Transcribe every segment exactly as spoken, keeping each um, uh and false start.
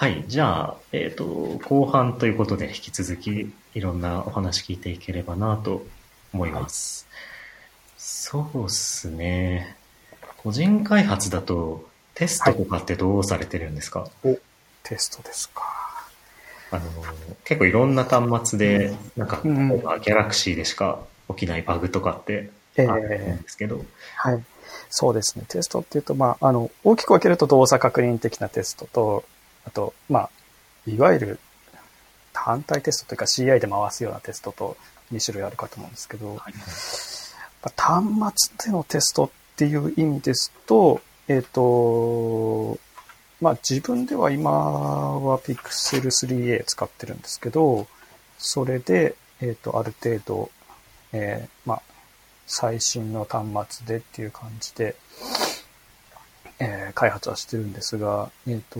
はい。じゃあ、えっと、後半ということで引き続きいろんなお話聞いていければなと思いはい。 ます。そうっすね。個人開発だとテスはい。 トとかってどうされてるんですか？ お、テストですか。 あの、結構いろんな端末で、なんか、 うん。 例えばギャラクシーでしか起きないバグとかってえあると思うんー、 ですけど、 はい。そうですね。テストっていうと、まあ、あの、大きく分けると動作確認的なテストと、あと、まあ、いわゆる単体テストというか シーアイ で回すようなテストとに種類あるかと思うんですけど、 はいはい。 端末でのテストっていう意味ですと、えっ、と、まあ自分では今は ピクセルスリーエー 使ってるんですけど、それで、えっ、と、ある程度、えー、まあ、最新の端末でっていう感じで、えー開発はしてるんですが、えっ、と、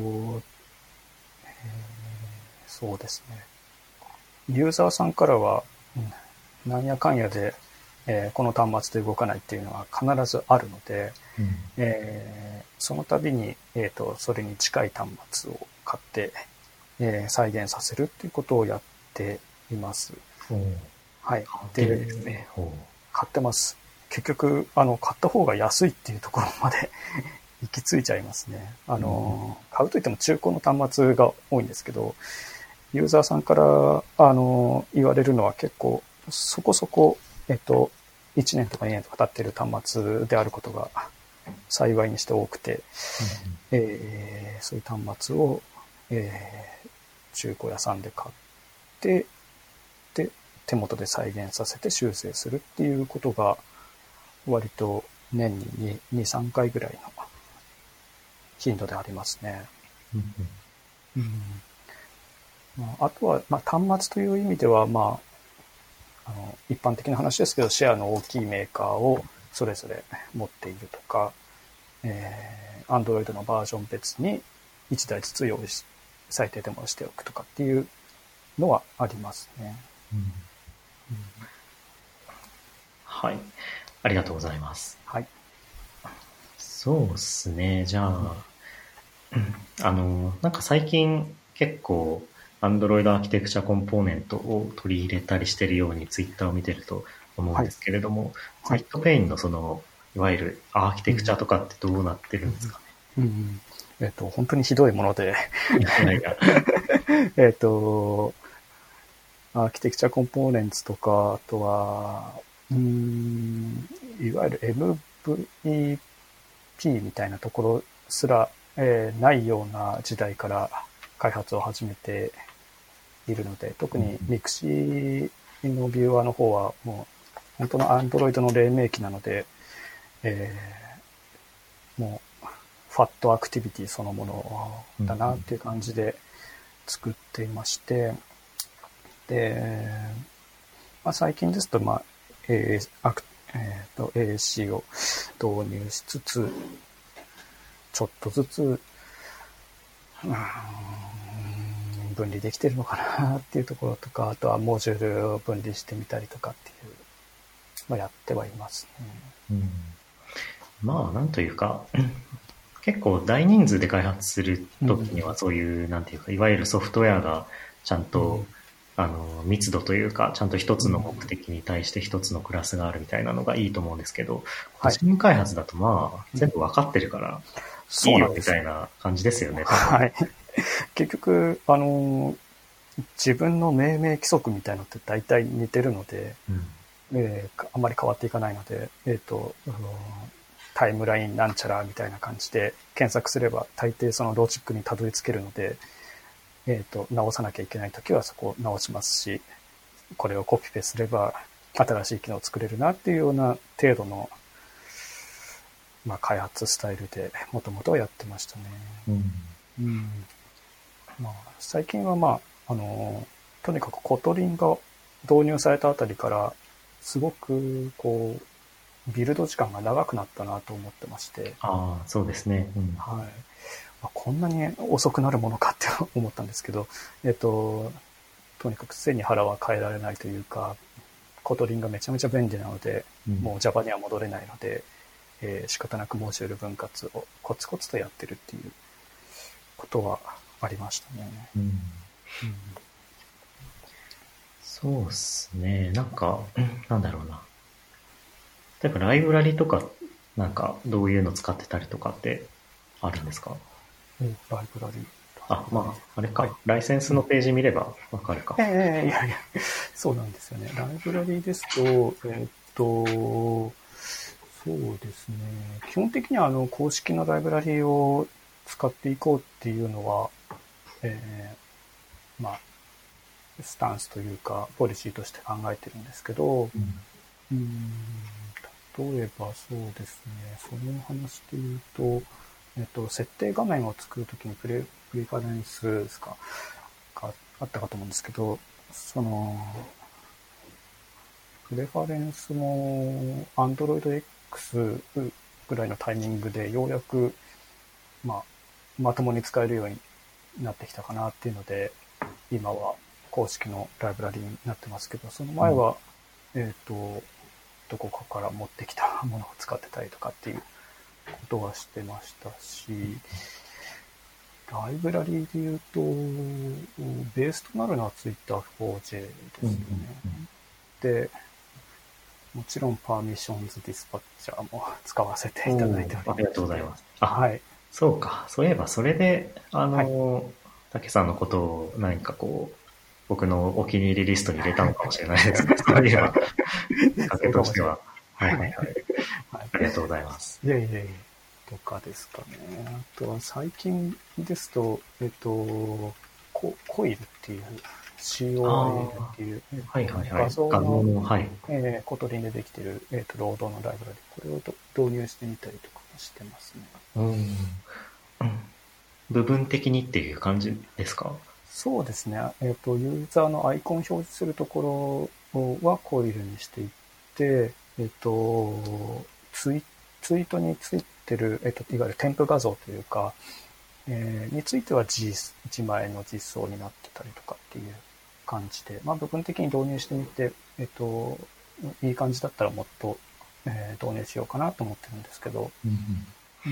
そうですね。ユーザーさんからは、うんなんやかんやで、えーこの端末で動かないっていうのは必ずあるので、 うん。 えーその度に、えーと、それに近い端末を買って、えー再現させるっていうことをやっています。 おー、 はい。 変わってるんで、 ですね。おー。 買ってます。結局、あの、買った方が安いっていうところまで行き着いちゃいますね。あうん。 の、買うといっても中古の端末が多いんですけど、ユーザーさんから、あの、言われるのは結構、そこそこ、えっと、いちねんとかにねんとか経っている端末であることが幸いにして多くて、 うん。 えーそういう端末を、えー中古屋さんで買って、で、手元で再現させて修正するっていうことが、割と年にに、さんかいぐらいの頻度でありますね。 うん。 うんまあ、あとは、まあ、端末という意味では、まあ、あの一般的な話ですけど、シェアの大きいメーカーをそれぞれ持っているとか、えー、Android のバージョン別にいちだいずつ用意し、最低でもしておくとかっていうのはありますね。 うん。はい。ありがとうございます。 はい。 そうですね。じゃあ、あの、なんか最近結構 Android アーキテクチャコンポーネントを取り入れたりしてるように Twitter を見てると思うんはい。 ですけれども、 はい。 ZPain のその、いわゆるアーキテクチャうん。 とかってどうなってるんですかうん。えっと、本当にひどいもので、 ね。いやいや。 えっと、アーキテクチャコンポーネンツとか、あとは、うーん、いわゆる エムブイピー みたいなところすら、えーないような時代から開発を始めているので、特にミクシーのビューアーの方はもう本当の Android の黎明期なので、えーもうファットアクティビティそのものうん。 だなっていう感じで作っていまして、で、まあ、最近ですと、まあ、えーアクえーと エーシー を導入しつつ、ちょっとずつ、うーん分離できてるのかなっていうところとか、あとはモジュールを分離してみたりとかっていう、まあ、やってはいますね。 うん。まあ、なんというか、結構大人数で開発するうん。 ときにはそういう、なんていうか、いわゆるソフトウェアがちゃんと、 うん。 あの、密度というか、ちゃんと一つのうん。 目的に対して一つのクラスがあるみたいなのがいいと思うんですけど、個はい。 人開発だとまあ、 うん、 全部わかってるから、いいよみそうなんです。 たいな感じですよね、多分。 はい。結局、あの、自分の命名規則みたいのって大体似てるので、 うん。 えーあんまり変わっていかないので、えっ、と、あのタイムラインなんちゃらみたいな感じで検索すれば大抵そのロジックにたどり着けるので、えっ、と、直さなきゃいけないときはそこを直しますし、これをコピペすれば新しい機能を作れるなっていうような程度の、まあ、開発スタイルでもともとはやってましたね。 うん。 うん。まあ、最近はまあ、あの、とにかくコトリンが導入されたあたりから、すごく、こう、ビルド時間が長くなったなと思ってまして、 ああ、そうですね。うん。 はい。まあ、こんなに遅くなるものかって思ったんですけど、えっと、とにかく背に腹は変えられないというか、コトリンがめちゃめちゃ便利なので、 うん。 もう Java には戻れないので、えー仕方なくモジュール分割をコツコツとやってるっていうことはありましたね。 うん、 うん、 そうっすね。なんか、なんだろうな。例えばライブラリとか、なんかどういうの使ってたりとかってあるんですか？ ライブラリ。 あ、まあ、あれか、 はい、 ライセンスのページ見ればわかるか。 ええー、いやいや、そうなんですよね。ライブラリですと、えー、っと、そうですね。基本的にはあの公式のライブラリを使っていこうっていうのは、えー、まあ、スタンスというか、ポリシーとして考えてるんですけど、 うん、 うーん、例えばそうですね、その話で言うと、えっと、設定画面を作るときにプレ、プリファレンスですか、があったかと思うんですけど、その、プレファレンスも Android X ぐらいのタイミングでようやく、まあ、まともに使えるようになってきたかなっていうので、今は公式のライブラリになってますけど、その前は、うん、えっと、どこかから持ってきたものを使ってたりとかっていうことはしてましたし、ライブラリで言うと、ベースとなるのは ツイッターフォージェー ですよね。うんうんうん、で、もちろんパーミッションズディスパッチャーも使わせていただいております。 ありがとうございます。あ、 はい。 そうか。そういえば、それで、あの、 はい、 竹さんのことを何かこう、僕のお気に入りリストに入れたのかもしれないですね。そういえば、きっかけとしては。はいはいはい。はい、ありがとうございます。 いやいやいや、とかですかね。あとは最近ですと、えっと、コ, コイルっていう、シーオーアイエル っていう、えっとはいはいはい、 画像の、 画像の、はい、 えー、コトリンでできている、えっと、ロードのライブラリ、これを導入してみたりとかもしてますね。 うん。部分的にっていう感じですか？ そうですね。えっと、ユーザーのアイコン表示するところはコイルにしていって、えっと、ツイ、ツイートについてる、えっと、いわゆる添付画像というか、えー、については G、一枚の実装になってたりとかっていう感じで、まあ部分的に導入してみて、えっと、いい感じだったらもっと、えー、導入しようかなと思ってるんですけど、 うんうん、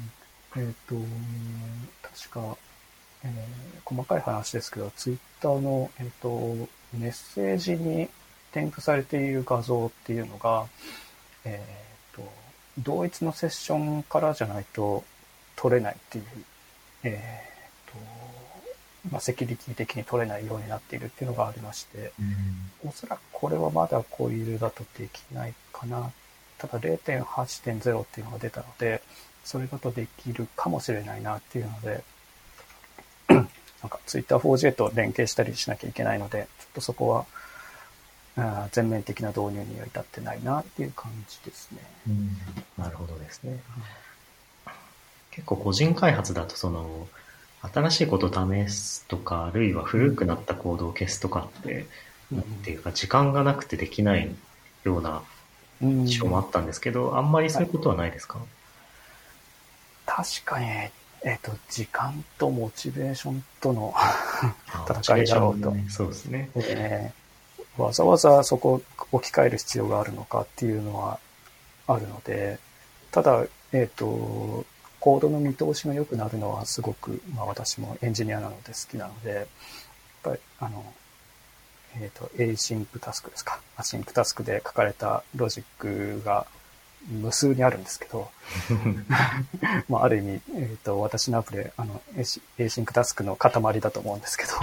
えっと、確か、えー、細かい話ですけど、ツイッターの、えっと、メッセージに添付されている画像っていうのが、えっと、同一のセッションからじゃないと取れないっていう、えっと、まあ、セキュリティ的に取れないようになっているっていうのがありまして、うん、おそらくこれはまだコイルだとできないかな。ただ ゼロてんはちてんゼロ っていうのが出たので、それだとできるかもしれないなっていうので、なんか ツイッターフォージェー と連携したりしなきゃいけないので、ちょっとそこはあ全面的な導入には至ってないなっていう感じですね。 うん、なるほどですね。うん、結構個人開発だとその新しいことを試すとか、あるいは古くなったコードを消すとかって、うん、なんていうか時間がなくてできないような印象もあったんですけど、うん、あんまりそういうことはないですか？はい、 確かに、えっと、時間とモチベーションとの戦いだろうと。 ね、そうですね、 えー。わざわざそこを置き換える必要があるのかっていうのはあるので、ただ、えっと、コードの見通しが良くなるのはすごく、まあ私もエンジニアなので好きなので、やっぱり、あの、えっと、Async タスクですか。Async タスクで書かれたロジックが無数にあるんですけど、まあ、ある意味、えっと、私のアプリ、あの、Async タスクの塊だと思うんですけど、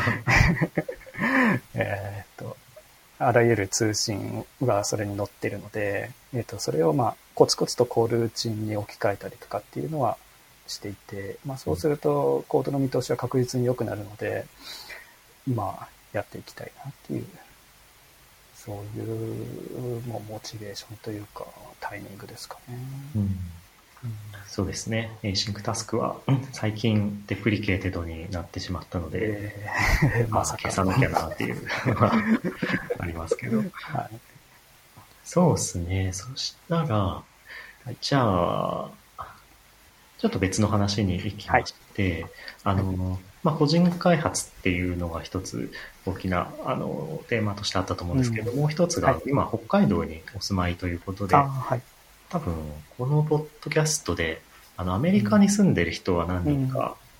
えっと、あらゆる通信がそれに載っているので、えっと、それをまあ、コツコツとコールーチンに置き換えたりとかっていうのはしていて、まあそうするとコードの見通しは確実に良くなるので、まあ、やっていきたいなっていう、そういうもうモチベーションというか、タイミングですかね。 うんうん、そうですね。Async タスクは最近デプリケーテッドになってしまったので、えー、まあ消さなきゃなっていうのがありますけど。はい、そうですね。そしたら、はい、じゃあ、ちょっと別の話に行きまして、はい、あの、まあ、個人開発っていうのが一つ大きな、あの、テーマとしてあったと思うんですけど、うん、もう一つが、今、北海道にお住まいということで、はい、多分、このポッドキャストで、あの、アメリカに住んでる人は何人か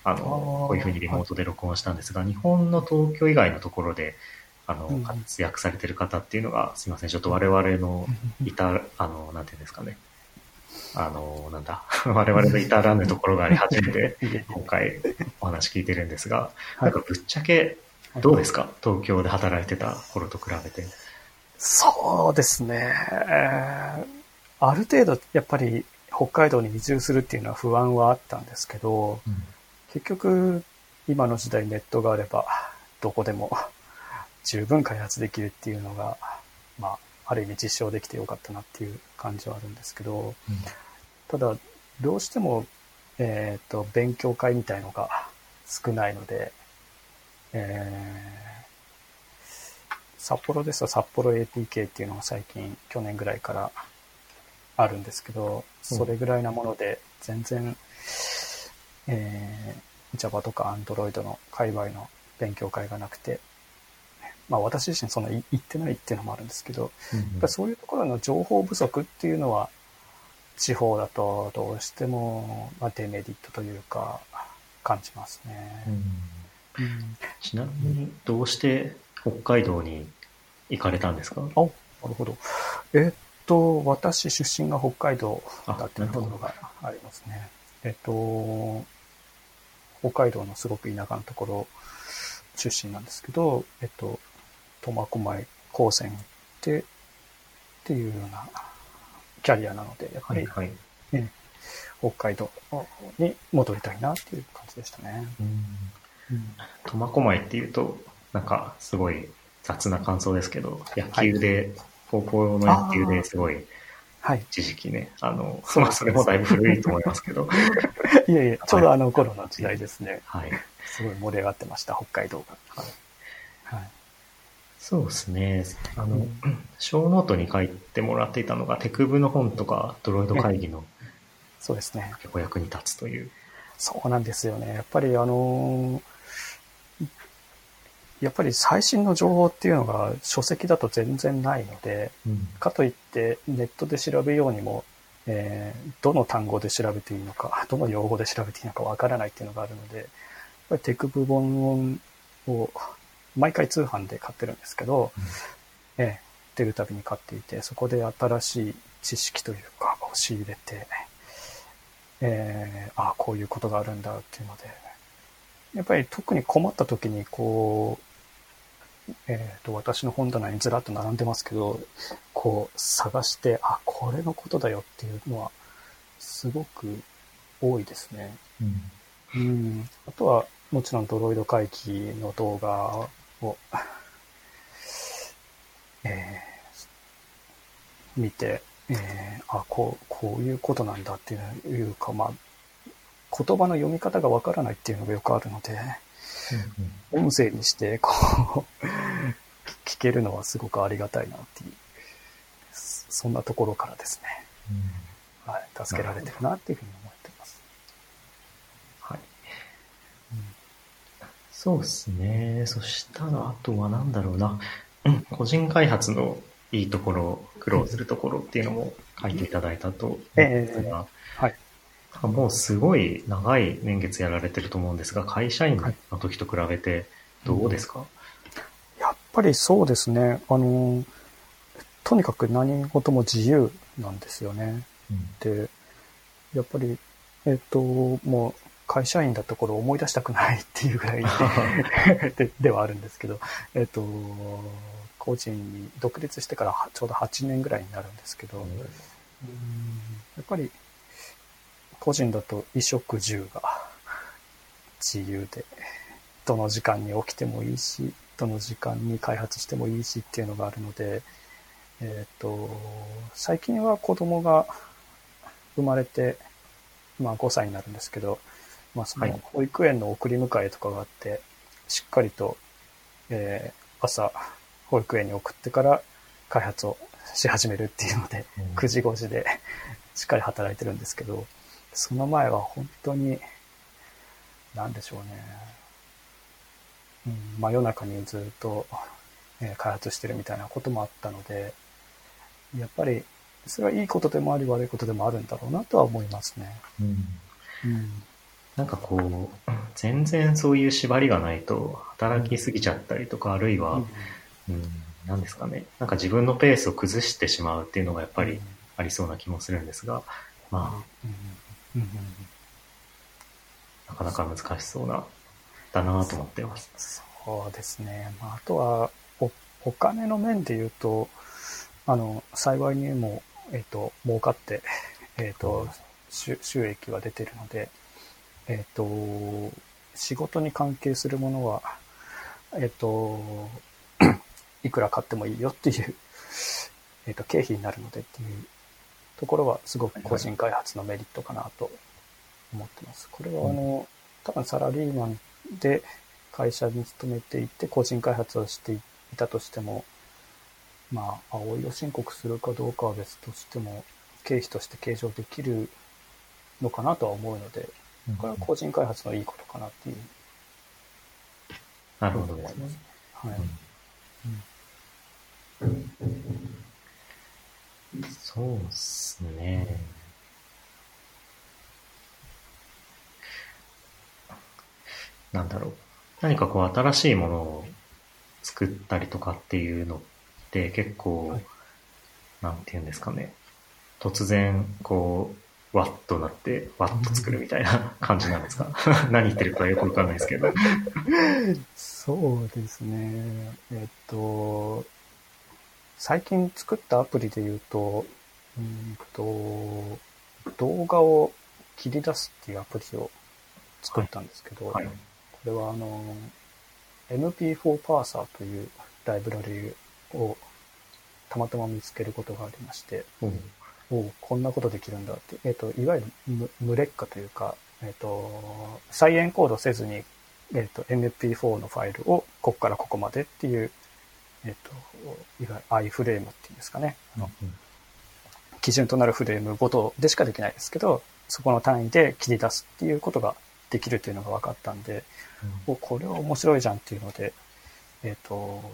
あの、こういうふうにリモートで録音したんですが、日本の東京以外のところで、あの、活躍されてる方っていうのが、すいません、ちょっと我々のいた、あの、なんていうんですかね。あの、なんだ、我々の至らぬところがあり初めて、今回お話聞いてるんですが、なんかぶっちゃけ、どうですか、東京で働いてた頃と比べて。 そうですね。ある程度、やっぱり北海道に移住するっていうのは不安はあったんですけど、うん、結局、今の時代ネットがあれば、どこでも十分開発できるっていうのが、まあ、ある意味実証できてよかったなっていう感じはあるんですけど、うん、ただ、どうしても、えっと、勉強会みたいのが少ないので、えー、札幌ですと札幌 エーピーケー っていうのが最近、去年ぐらいからあるんですけど、それぐらいなもので、全然、えー、Java とか Android の界隈の勉強会がなくて、まあ私自身そんな言ってないっていうのもあるんですけど、うんうん、やっぱそういうところの情報不足っていうのは、地方だとどうしても、まあ、デメリットというか、感じますね。 うんうん、ちなみに、どうして北海道に行かれたんですか？あ、 なるほど。えっと、私出身が北海道だっていうところがありますね。えっと、北海道のすごく田舎のところ出身なんですけど、えっと、苫小牧高専行ってっていうようなキャリアなので、やっぱり、はいはいね、北海道に戻りたいなっていう感じでしたね。 苫小牧っていうと、なんかすごい雑な感想ですけど、野球で、はい、高校の野球ですごい、一時期ね、あの、まあそれもだいぶ古いと思いますけど。 いえいえ、ちょうどあの頃の時代ですね。はい。すごい盛り上がってました、北海道が。はい。 はい、そうですね。あの、うん、小ノートに書いてもらっていたのが、テクブの本とか、ドロイド会議の、 そうですね。 結構役に立つという。 そうなんですよね。やっぱりあのー、やっぱり最新の情報っていうのが書籍だと全然ないので、うん、かといってネットで調べようにも、えー、どの単語で調べていいのか、どの用語で調べていいのかわからないっていうのがあるので、やっぱりテクブ本を毎回通販で買ってるんですけど、うん、えー、出るたびに買っていて、そこで新しい知識というかを仕入れて、えー、あ、こういうことがあるんだっていうので、やっぱり特に困った時にこう、えーと、私の本棚にずらっと並んでますけど、こう探して、あ、これのことだよっていうのはすごく多いですね。うん。うん、あとはもちろんドロイド回帰の動画を、えー、見て、えー、あ、こう、こういうことなんだっていうか、まあ、言葉の読み方がわからないっていうのがよくあるので、うんうん、音声にしてこう聞けるのはすごくありがたいなっていう、そんなところからですね、うん、はい、助けられてるなっていうふうに思っています。 はい、うん、そうですね。そしたらあとはなんだろうな、うん、個人開発のいいところ、苦労するところっていうのも書いていただいたと思うんですが、えー、はい。もうすごい長い年月やられてると思うんですが、会社員の時と比べてどうですか？はい、 うん、やっぱりそうですね。あの、とにかく何事も自由なんですよね。うん、で、やっぱり、えっと、もう会社員だった頃思い出したくないっていうぐらいで, ではあるんですけど、えっと、個人に独立してからちょうどはちねんぐらいになるんですけど、うん、やっぱり個人だと衣食住が自由で、どの時間に起きてもいいし、どの時間に開発してもいいしっていうのがあるので、えっと、最近は子供が生まれて、まあごさいになるんですけど、まあその保育園の送り迎えとかがあって、しっかりと、えー、朝保育園に送ってから開発をし始めるっていうので、うん、くじごじでしっかり働いてるんですけど、その前は本当に、なんでしょうね、うん、真夜中にずっと、えー、開発してるみたいなこともあったので、やっぱりそれはいいことでもあり悪いことでもあるんだろうなとは思いますね。うんうん、 なんかこう、全然そういう縛りがないと、働きすぎちゃったりとか、あるいは、うん、なんですかね。なんか自分のペースを崩してしまうっていうのがやっぱりありそうな気もするんですが、まあ、なかなか難しそうな、だなと思ってます。 そうですね。まあ、あとはお、お金の面で言うと、あの、幸いにも、えっと、儲かって、えっと、収収益は出てるので、えっと、仕事に関係するものは、えっと、いくら買ってもいいよっていう、えっと、経費になるのでっていうところは、すごく個人開発のメリットかなと思ってます。これは、あの、多分サラリーマンで会社に勤めていて、個人開発をしていたとしても、まあ、青いを申告するかどうかは別としても、経費として計上できるのかなとは思うので、これは個人開発のいいことかなっていう。 なるほどですね。 はい。 うん、そうですね。なんだろう。何かこう新しいものを作ったりとかっていうのって結構、はい、なんていうんですかね。突然、こう、わっとなって、わっと作るみたいな感じなんですか？何言ってるかよくわかんないですけど。 そうですね。えっと、最近作ったアプリで言うと、うんと、動画を切り出すっていうアプリを作ったんですけど、はいはい、これはあの、エムピーフォー パーサーというライブラリをたまたま見つけることがありまして、うん、おこんなことできるんだって、えっと、いわゆる無劣化というか、えっと、再エンコードせずに、えっと、エムピーフォー のファイルをここからここまでっていう、えっと、いわゆる アイ フレームっていうんですかね。うんうん、基準となるフレームごとでしかできないですけど、そこの単位で切り出すっていうことができるというのが分かったんで、うん、おこれは面白いじゃんっていうので、えっと、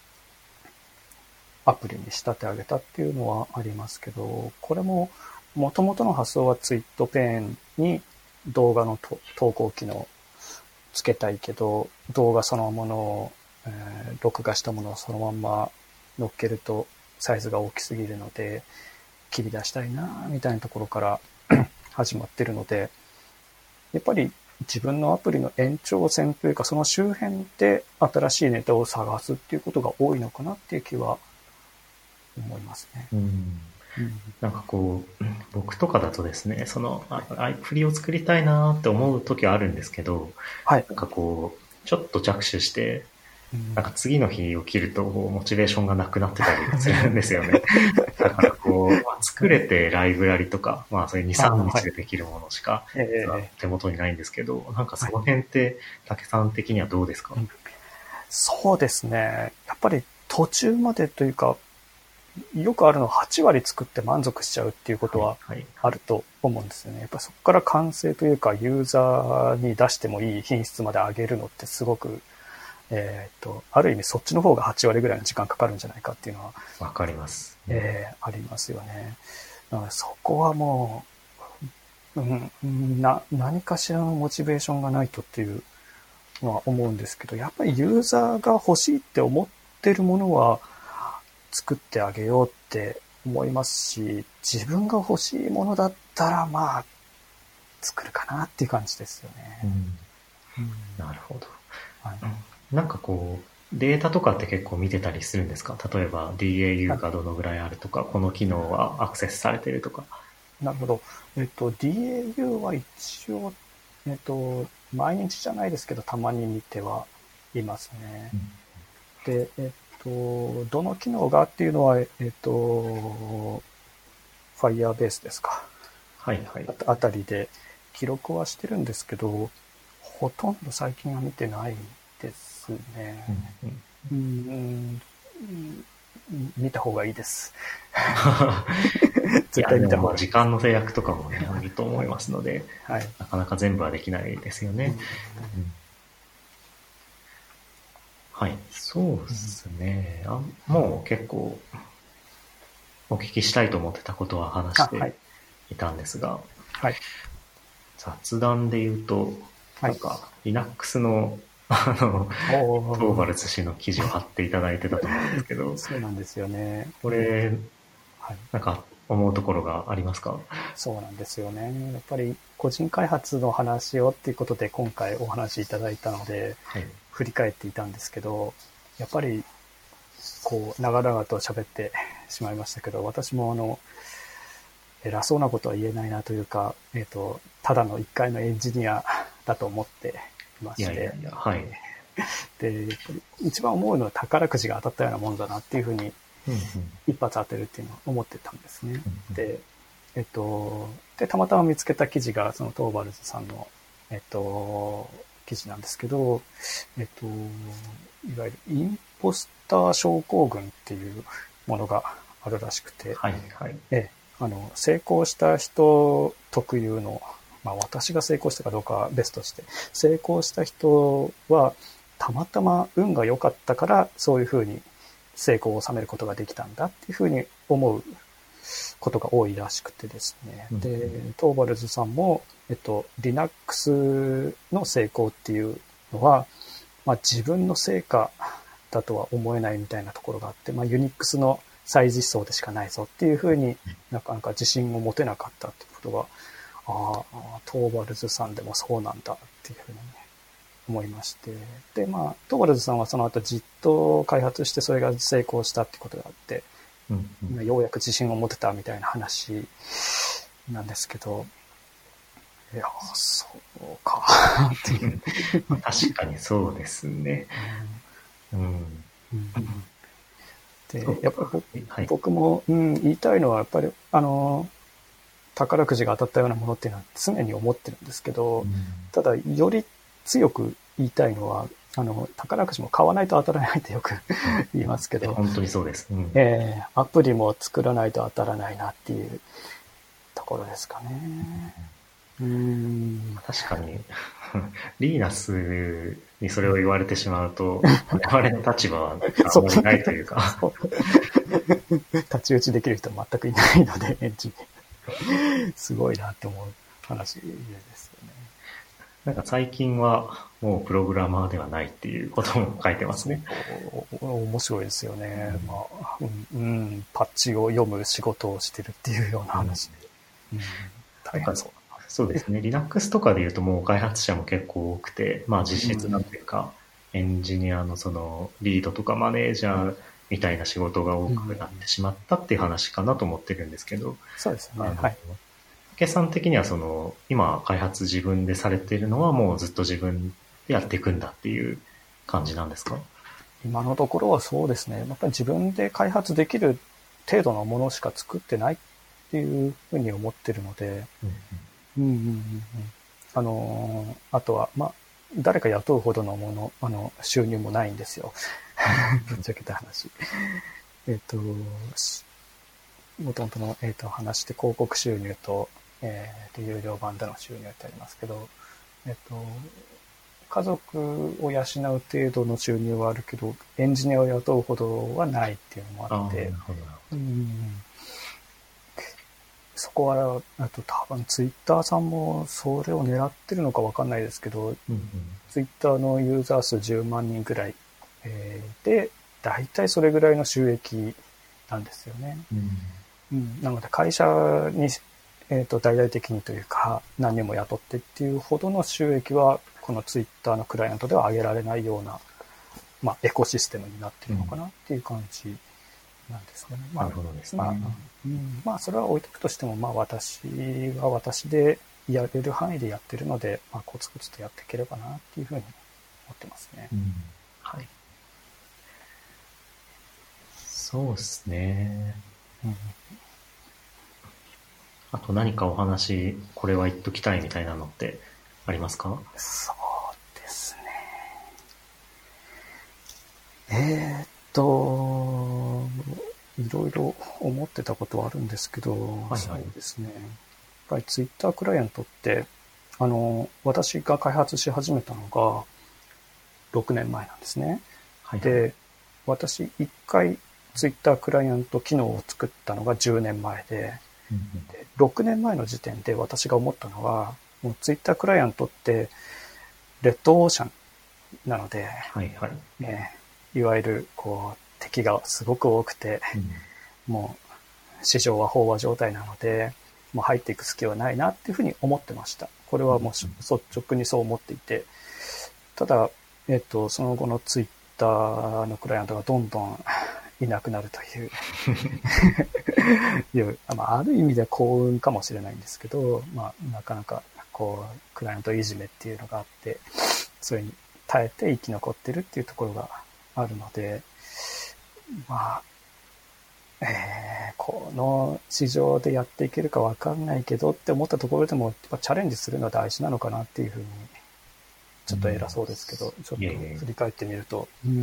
アプリに仕立て上げたっていうのはありますけど、これも元々の発想はツイートペーンに動画の投稿機能つけたいけど、動画そのものを、えー、録画したものをそのまんま乗っけるとサイズが大きすぎるので、切り出したいなみたいなところから始まってるので、やっぱり自分のアプリの延長線というか、その周辺で新しいネタを探すっていうことが多いのかなっていう気は思いますね。 うんうん、なんかこう、僕とかだとですね、その、アプリを作りたいなって思う時はあるんですけど、はい、なんかこう、ちょっと着手して、なんか次の日起きるとモチベーションがなくなってたりするんですよね。だからこう、まあ、作れてライブラリとか、まあそれに、さんにちでできるものしか手元にないんですけど、なんかその辺って竹さん的にはどうですか？ うん、そうですね。やっぱり途中までというか、よくあるのははちわり作って満足しちゃうっていうことはあると思うんですよね。やっぱそこから完成というかユーザーに出してもいい品質まで上げるのってすごく、えっと、ある意味そっちの方がはちわりぐらいの時間かかるんじゃないかっていうのは。 わかります。 えー、ありますよね。なのでそこはもう、うん、な、何かしらのモチベーションがないとっていうのは思うんですけど、やっぱりユーザーが欲しいって思ってるものは、作ってあげようって思いますし、自分が欲しいものだったら、まあ、作るかなっていう感じですよね。 うんうん、なるほど、はい。なんかこう、データとかって結構見てたりするんですか？例えば ディーエーユー がどのぐらいあるとか、はい、この機能はアクセスされてるとか。なるほど。えっと、ディーエーユー は一応、えっと、毎日じゃないですけど、たまに見てはいますね。うん、で、えっと、どの機能がっていうのは、えっと、Firebase ですか。はいはい。あ, あたりで記録はしてるんですけど、ほとんど最近は見てないですね。うんうんうん見た方がいいです。 絶対見た方がいい。時間の制約とかもね、あると思いますので、はい、なかなか全部はできないですよね。うんうん、はい、そうですね。あ、もう結構お聞きしたいと思ってたことは話していたんですが、はいはい、 雑談で言うと、 はい、 なんか Linux のあのトーバルズ氏の記事を貼っていただいてたと思うんですけど、 そうなんですよね。 これ、 はい、 なんか思うところがありますか？ そうなんですよね。やっぱり個人開発の話をっていうことで今回お話いただいたので、 はい、 振り返っていたんですけど、やっぱりこう長々と喋ってしまいましたけど、私もあの偉そうなことは言えないなというか、えっと、ただの一回のエンジニアだと思っていまして、 いやいやいや、はい。 で、やっぱり一番思うのは宝くじが当たったようなもんだなっていうふうにうんうん一発当てるっていうのを思ってたんですね。 うんうん、 で、えっと、で、たまたま見つけた記事がそのトーバルズさんの、えっと、記事なんですけど、えっと、いわゆるインポスター症候群っていうものがあるらしくて、 はいはい。 ええ、あの、成功した人特有の、まあ私が成功したかどうかは別として、成功した人はたまたま運が良かったからそういうふうに成功を収めることができたんだっていうふうに思うことが多いらしくてですね。 うん、 で、トーバルズさんも、えっと、Linux の成功っていうのは、まあ自分の成果だとは思えないみたいなところがあって、まあ Unix の再実装でしかないぞっていうふうになかなか自信を持てなかったってことが、ああ、トーバルズさんでもそうなんだっていうふうに、ね、思いまして。で、まあ、トーバルズさんはその後じっと開発してそれが成功したってことがあって、 うんうん、 ようやく自信を持てたみたいな話なんですけど、いや、そうかっていう。 確かにそうですね。うん。うんうんで、 そうやっぱり僕、 はい、 僕も、うん、言いたいのはやっぱり、あの、宝くじが当たったようなものっていうのは常に思ってるんですけど、 うん、 ただ、より強く言いたいのは、あの、宝くじも買わないと当たらないってよく言いますけど、 本当にそうです。うん、 えー、アプリも作らないと当たらないなっていうところですかね。うーん。 確かに、リーナスにそれを言われてしまうと、我々の立場はあんまりないというか。 太刀打ちできる人は全くいないので、エンジニア。すごいなって思う話ですよね。 なんか最近はもうプログラマーではないっていうことも書いてますね。 面白いですよね。うん、まあ、うん、うん、パッチを読む仕事をしてるっていうような話で。うん、大変そう。 そうですね。Linux とかで言うともう開発者も結構多くて、まあ実質なんていうか、うん、エンジニアのそのリードとかマネージャーみたいな仕事が多くなってしまったっていう話かなと思ってるんですけど。 そうですね。はい。 竹さん的にはその、今開発自分でされているのはもうずっと自分でやっていくんだっていう感じなんですか？ 今のところはそうですね。やっぱり自分で開発できる程度のものしか作ってないっていうふうに思ってるので、うんうんうんうん、あのー、あとは、まあ、誰か雇うほどのもの、あの、収入もないんですよ。ぶっちゃけた話。えっと、もともとの、えっと、話して広告収入と、えー、有料版での収入ってありますけど、えっと、家族を養う程度の収入はあるけど、エンジニアを雇うほどはないっていうのもあって、うん、そこは、あと多分ツイッターさんもそれを狙ってるのかわかんないですけど、 うんうん、 ツイッターのユーザー数じゅうまんにんぐらい、えー、で、だいたいそれぐらいの収益なんですよね。うんうん、なので会社に、えーと、大々的にというか何人も雇ってっていうほどの収益はこのツイッターのクライアントでは上げられないような、まあ、エコシステムになってるのかなっていう感じなんですね。 なるほどですね。 まあ、うん、まあそれは置いとくとしても、まあ私は私でやれる範囲でやってるので、まあコツコツとやっていければなっていうふうに思ってますね。 うん、はい。そうですね。うん、あと何かお話、これは言っときたいみたいなのってありますか？ そうですね。えー、っと、いろいろ思ってたことはあるんですけど、はいはい、そうですね。やっぱりツイッタークライアントって、あの、私が開発し始めたのがろくねんまえなんですね。はいはい、で、私一回ツイッタークライアント機能を作ったのがじゅうねんまえで、うんうん、でろくねんまえの時点で私が思ったのは、 もうツイッタークライアントってレッドオーシャンなので、 はいはい。 ね、いわゆるこう敵がすごく多くて、うん、もう市場は飽和状態なので、もう入っていく隙はないなっていうふうに思ってました。これはもう率直にそう思っていて、ただ、えっと、その後のツイッターのクライアントがどんどんいなくなるといういう、まあ、ある意味では幸運かもしれないんですけど、まあ、なかなかこうクライアントいじめっていうのがあって、それに耐えて生き残ってるっていうところがあるので、まあ、えー、この市場でやっていけるかわかんないけどって思ったところでも、やっぱチャレンジするのは大事なのかなっていうふうに、ちょっと偉そうですけど、うん、ちょっと振り返ってみると、うん、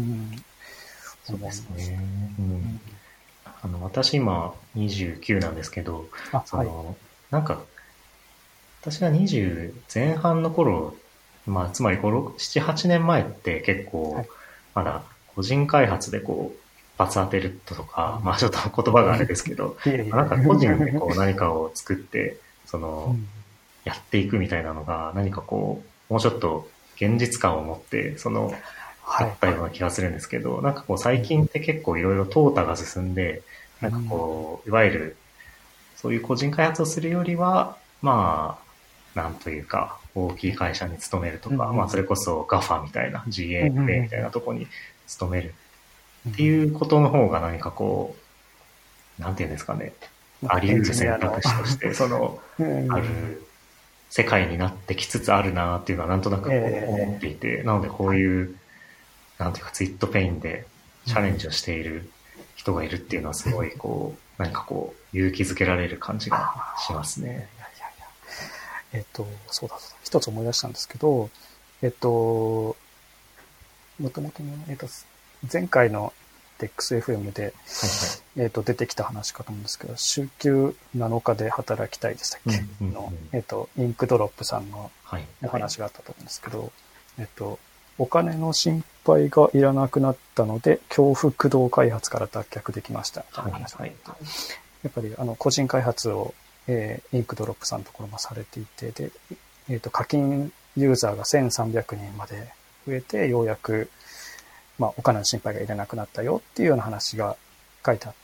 そうですね。うん、あの私今にじゅうきゅうなんですけど、その、はい、なんか私がにじゅう前半の頃、まあつまりご、ろく、なな、はちねんまえって結構、はい、まだ個人開発でこう一発当てるとか、うん、まあちょっと言葉があれですけど、いやいやなんか個人でこう何かを作ってその、うん、やっていくみたいなのが何かこうもうちょっと現実感を持ってそのあったような気がするんですけど、はい、なんかこう最近って結構いろいろ淘汰が進んで、うん、なんかこういわゆるそういう個人開発をするよりはまあなんというか大きい会社に勤めるとか、うん、まあそれこそ ガファ みたいな ジーエーエー みたいなところに勤めるっていうことの方が何かこうなんていうんですかね、あり得る選択肢としてそのある世界になってきつつあるなっていうのはなんとなくこう思っていて、えー、なのでこういう、なんていうかツイートペインでチャレンジをしている人がいるっていうのはすごいこう、何かこう勇気づけられる感じがしますね。いやいやいや。 えっと、そうだそうだ。一つ思い出したんですけど、えっと、もともとの、えっと、前回のデックスエフエム で、はいはい、えっと、出てきた話かと思うんですけど、週休なのかで働きたいでしたっけ、うんうんうん、の、えっと、インクドロップさんのお話があったと思うんですけど、はいはい、えっと、お金の心配がいらなくなったので、恐怖駆動開発から脱却できました。みたいな話があって、はいはい、やっぱり、あの、個人開発を、えー、インクドロップさんのところもされていて、で、えっと、課金ユーザーがせんさんびゃくにんまで増えて、ようやく、まあ、お金の心配がいらなくなったよっていうような話が書いてあって、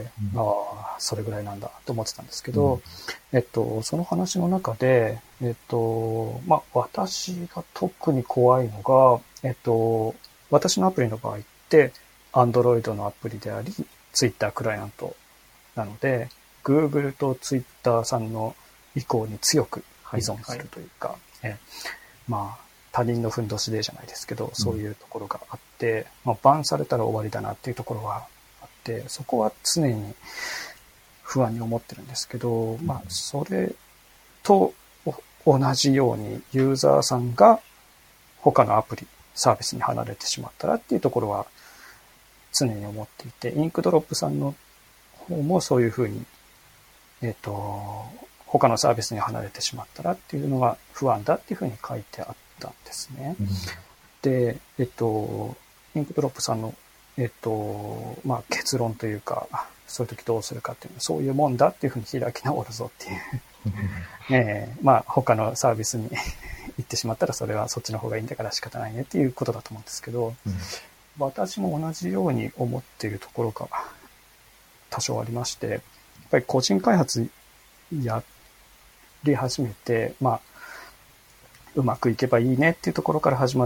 うん、ああ、それぐらいなんだと思ってたんですけど、うん、えっと、その話の中で、えっと、まあ、私が特に怖いのが、えっと、私のアプリの場合って、Android のアプリであり、Twitter クライアントなので、Google と Twitter さんの意向に強く依存するというか、はいはい、えまあ、他人のふんどしでじゃないですけど、そういうところがあって、うん、まあ、バンされたら終わりだなっていうところはあって、そこは常に不安に思ってるんですけど、まあ、それと同じようにユーザーさんが他のアプリ、サービスに離れてしまったらっていうところは常に思っていて、インクドロップさんの方もそういうふうに、えっと、他のサービスに離れてしまったらっていうのが不安だっていうふうに書いてあったんですね。うん、で、えっと、インクドロップさんの、えっと、まあ、結論というか、そういう時どうするかっていうのは、そういうもんだっていうふうに開き直るぞっていう。えー、まあ、他のサービスに行ってしまったら、それはそっちの方がいいんだから仕方ないねっていうことだと思うんですけど、うん、私も同じように思っているところが多少ありまして、やっぱり個人開発やり始めて、まあ、うまくいけばいいねっていうところから始まって、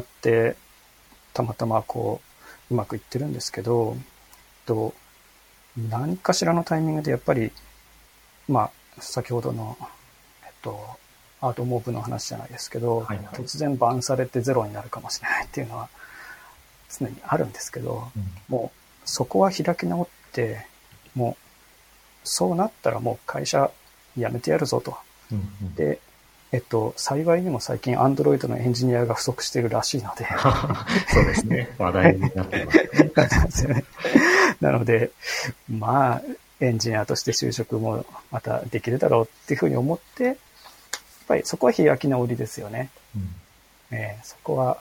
たまたまこう、うまくいってるんですけど、と何かしらのタイミングでやっぱり、まあ、先ほどの、えっと、アートモーブの話じゃないですけど、はいはい、突然バンされてゼロになるかもしれないっていうのは常にあるんですけど、うん、もうそこは開き直って、もうそうなったらもう会社辞めてやるぞと。うんうん、で、えっと、幸いにも最近 Android のエンジニアが不足しているらしいので。 そうですね。話題になってますね。 なので、まあ、エンジニアとして就職もまたできるだろうっていうふうに思って、やっぱりそこは開き直りですよね。うんえー、そこは、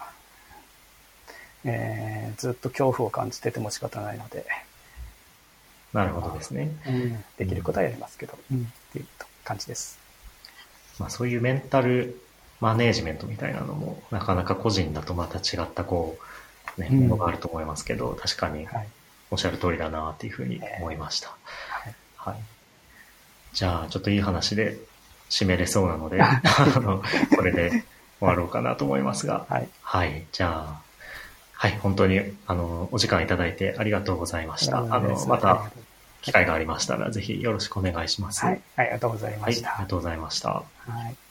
えー、ずっと恐怖を感じてても仕方ないので。 なるほどですね。 まあうん、できることはやりますけど、うん、っていう感じです。 まあ、そういうメンタルマネージメントみたいなのも、なかなか個人だとまた違ったこう、ね、 うんものがあると思いますけど、確かにはい。 おっしゃる通りだなっていうふうに思いました。 はい。 はい。じゃあ、ちょっといい話で締めれそうなので、あの、これで終わろうかなと思いますが、 はい。 はい。じゃあ、はい、本当に、あの、お時間いただいてありがとうございました。あの、また、機会がありましたら、ぜひよろしくお願いします。 はい。ありがとうございまはい、 した。 ありがとうございました。 はい。